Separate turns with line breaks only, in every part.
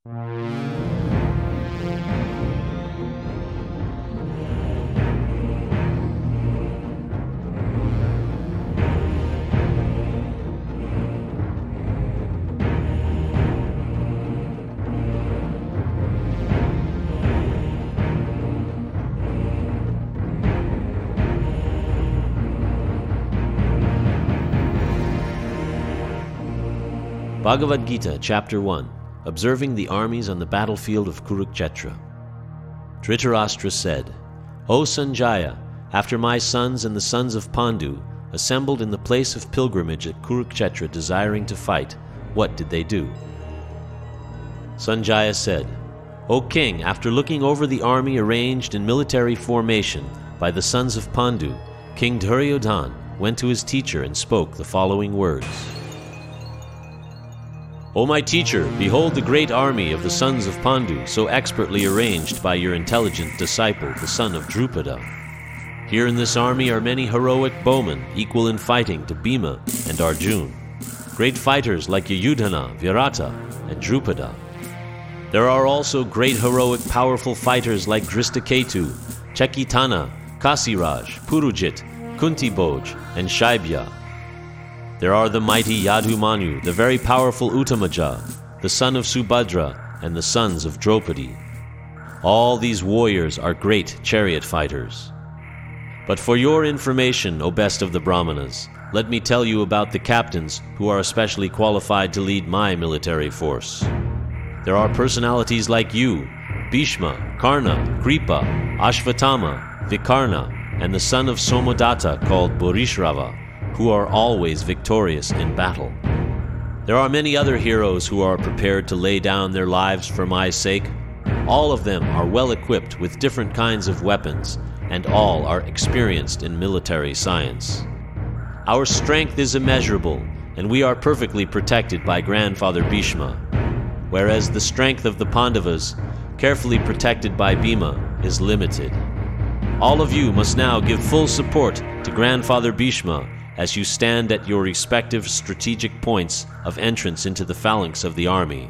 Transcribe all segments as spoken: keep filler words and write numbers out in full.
Bhagavad Gita, Chapter one, Observing the Armies on the Battlefield of Kurukshetra. Dhritarashtra said, O Sanjaya, after my sons and the sons of Pandu assembled in the place of pilgrimage at Kurukshetra desiring to fight, what did they do? Sanjaya said, O king, after looking over the army arranged in military formation by the sons of Pandu, King Duryodhana went to his teacher and spoke the following words. O my teacher, behold the great army of the sons of Pandu, so expertly arranged by your intelligent disciple, the son of Drupada. Here in this army are many heroic bowmen, equal in fighting to Bhima and Arjuna, great fighters like Yuyudhana, Virata, and Drupada. There are also great heroic powerful fighters like Drishtaketu, Chekitana, Kasiraj, Purujit, Kuntibhoj, and Shaibya. There are the mighty Yadumanu, the very powerful Uttamaja, the son of Subhadra, and the sons of Draupadi. All these warriors are great chariot fighters. But for your information, O best of the Brahmanas, let me tell you about the captains who are especially qualified to lead my military force. There are personalities like you, Bhishma, Karna, Kripa, Ashvatthama, Vikarna, and the son of Somadatta called Bharishrava, who are always victorious in battle. There are many other heroes who are prepared to lay down their lives for my sake. All of them are well equipped with different kinds of weapons, and all are experienced in military science. Our strength is immeasurable, and we are perfectly protected by Grandfather Bhishma, whereas the strength of the Pandavas, carefully protected by Bhima, is limited. All of you must now give full support to Grandfather Bhishma as you stand at your respective strategic points of entrance into the phalanx of the army.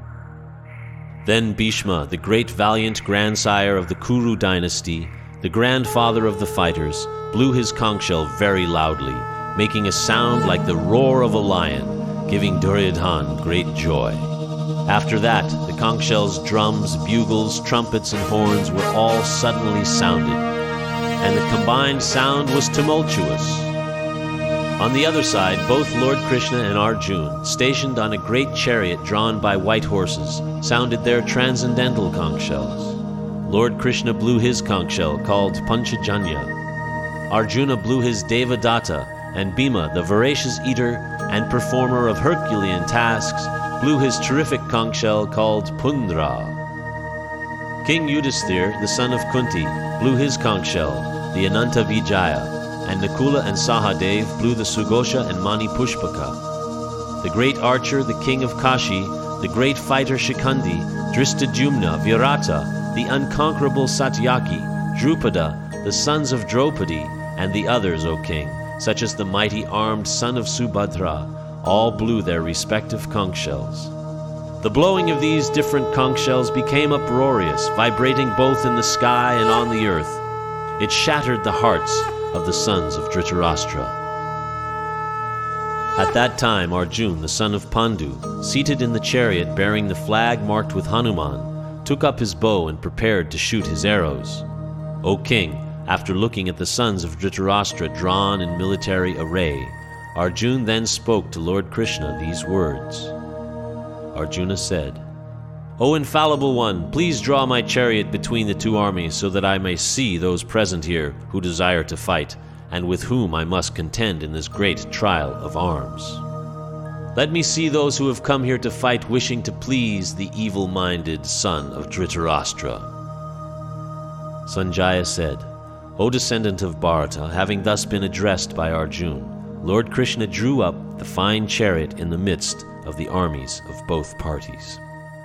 Then Bhishma, the great valiant grandsire of the Kuru dynasty, the grandfather of the fighters, blew his conch shell very loudly, making a sound like the roar of a lion, giving Duryodhana great joy. After that, the conch shells, drums, bugles, trumpets, and horns were all suddenly sounded, and the combined sound was tumultuous. On the other side, both Lord Krishna and Arjuna, stationed on a great chariot drawn by white horses, sounded their transcendental conch shells. Lord Krishna blew his conch shell, called Panchajanya. Arjuna blew his Devadatta, and Bhima, the voracious eater and performer of Herculean tasks, blew his terrific conch shell, called Pundra. King Yudhisthira, the son of Kunti, blew his conch shell, the Ananta Vijaya, and Nakula and Sahadev blew the Sugosha and Mani Pushpaka. The great archer, the king of Kashi, the great fighter Shikandi, Drishtadyumna, Virata, the unconquerable Satyaki, Drupada, the sons of Draupadi, and the others, O king, such as the mighty armed son of Subhadra, all blew their respective conch shells. The blowing of these different conch shells became uproarious, vibrating both in the sky and on the earth. It shattered the hearts of the sons of Dhritarashtra. At that time Arjuna, the son of Pandu, seated in the chariot bearing the flag marked with Hanuman, took up his bow and prepared to shoot his arrows. O king, after looking at the sons of Dhritarashtra drawn in military array, Arjuna then spoke to Lord Krishna these words. Arjuna said, O infallible one, please draw my chariot between the two armies so that I may see those present here who desire to fight, and with whom I must contend in this great trial of arms. Let me see those who have come here to fight wishing to please the evil-minded son of Dhritarashtra. Sanjaya said, O descendant of Bharata, having thus been addressed by Arjuna, Lord Krishna drew up the fine chariot in the midst of the armies of both parties.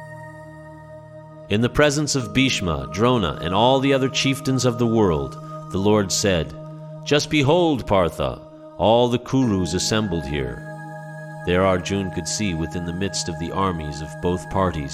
In the presence of Bhishma, Drona, and all the other chieftains of the world, the Lord said, Just behold, Partha, all the Kurus assembled here. There Arjuna could see within the midst of the armies of both parties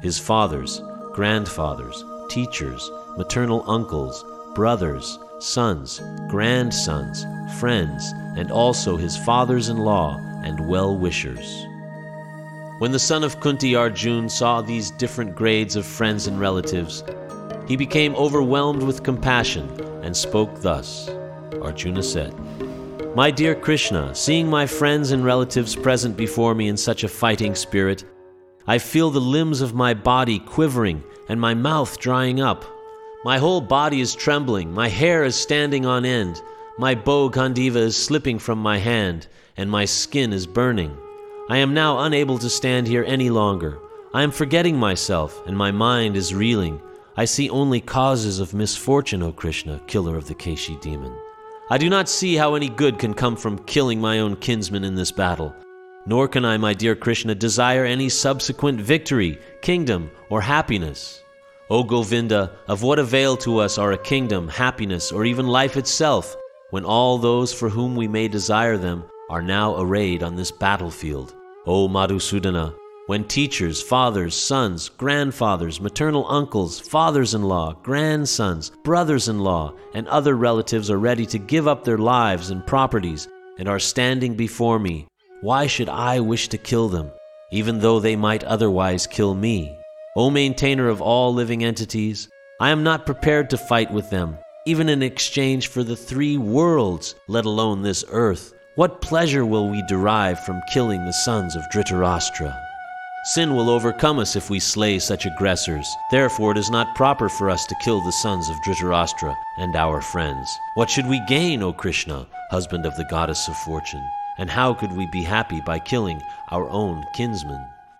his fathers, grandfathers, teachers, maternal uncles, brothers, sons, grandsons, friends, and also his fathers-in-law and well-wishers. When the son of Kunti Arjun saw these different grades of friends and relatives, he became overwhelmed with compassion and spoke thus. Arjuna said, "My dear Krishna, seeing my friends and relatives present before me in such a fighting spirit, I feel the limbs of my body quivering and my mouth drying up. My whole body is trembling, my hair is standing on end, my bow Gandiva is slipping from my hand, and my skin is burning. I am now unable to stand here any longer. I am forgetting myself, and my mind is reeling. I see only causes of misfortune, O Krishna, killer of the Keshi demon. I do not see how any good can come from killing my own kinsman in this battle. Nor can I, my dear Krishna, desire any subsequent victory, kingdom, or happiness. O Govinda, of what avail to us are a kingdom, happiness, or even life itself, when all those for whom we may desire them are now arrayed on this battlefield? O Madhusudana, when teachers, fathers, sons, grandfathers, maternal uncles, fathers-in-law, grandsons, brothers-in-law, and other relatives are ready to give up their lives and properties and are standing before me, why should I wish to kill them, even though they might otherwise kill me? O maintainer of all living entities, I am not prepared to fight with them, even in exchange for the three worlds, let alone this earth. What pleasure will we derive from killing the sons of Dhritarashtra? Sin will overcome us if we slay such aggressors. Therefore it is not proper for us to kill the sons of Dhritarashtra and our friends. What should we gain, O Krishna, husband of the goddess of fortune? And how could we be happy by killing our own kinsmen?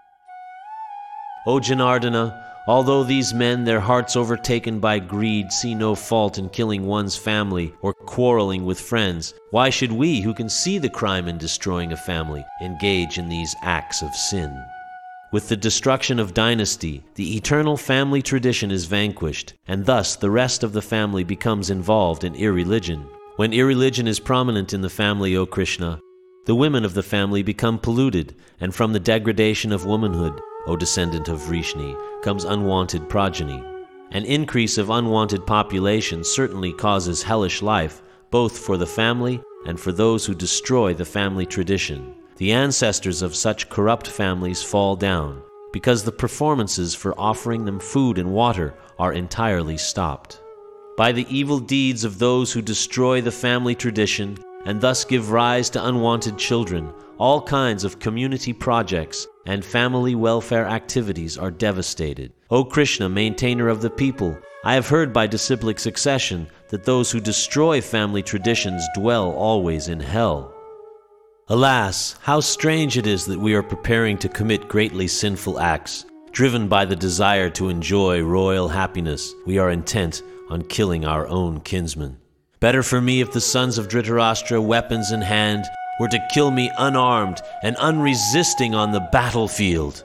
O Janardana, although these men, their hearts overtaken by greed, see no fault in killing one's family or quarreling with friends, why should we, who can see the crime in destroying a family, engage in these acts of sin? With the destruction of dynasty, the eternal family tradition is vanquished, and thus the rest of the family becomes involved in irreligion. When irreligion is prominent in the family, O Krishna, the women of the family become polluted, and from the degradation of womanhood, O descendant of Vrishni, comes unwanted progeny. An increase of unwanted population certainly causes hellish life, both for the family and for those who destroy the family tradition. The ancestors of such corrupt families fall down, because the performances for offering them food and water are entirely stopped. By the evil deeds of those who destroy the family tradition, and thus give rise to unwanted children, all kinds of community projects and family welfare activities are devastated. O Krishna, maintainer of the people, I have heard by disciplic succession that those who destroy family traditions dwell always in hell. Alas, how strange it is that we are preparing to commit greatly sinful acts. Driven by the desire to enjoy royal happiness, we are intent on killing our own kinsmen. Better for me if the sons of Dhritarashtra, weapons in hand, were to kill me unarmed and unresisting on the battlefield.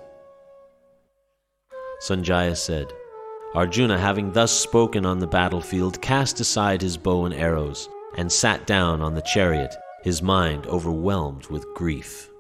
Sanjaya said, Arjuna, having thus spoken on the battlefield, cast aside his bow and arrows, and sat down on the chariot, his mind overwhelmed with grief.